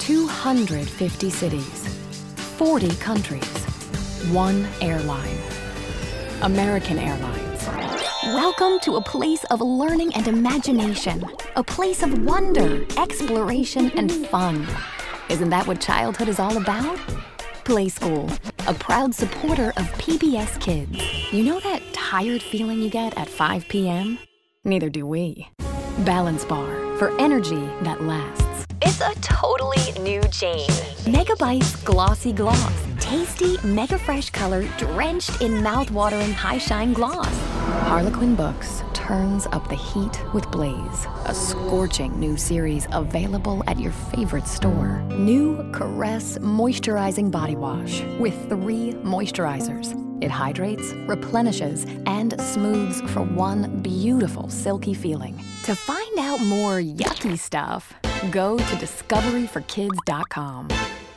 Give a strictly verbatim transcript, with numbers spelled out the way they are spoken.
two hundred fifty cities, forty countries, one airline. American Airlines. Welcome to a place of learning and imagination. A place of wonder, exploration, and fun. Isn't that what childhood is all about? Play School, a proud supporter of P B S Kids. You know that tired feeling you get at five p m? Neither do we. Balance Bar, for energy that lasts. It's a totally new Jane. Megabytes Glossy Gloss. Tasty, mega fresh color drenched in mouth-watering high-shine gloss. Harlequin Books turns up the heat with Blaze, a scorching new series available at your favorite store. New Caress Moisturizing Body Wash with three moisturizers. It hydrates, replenishes, and smooths for one beautiful silky feeling. To find out more yucky stuff, go to discovery for kids dot com.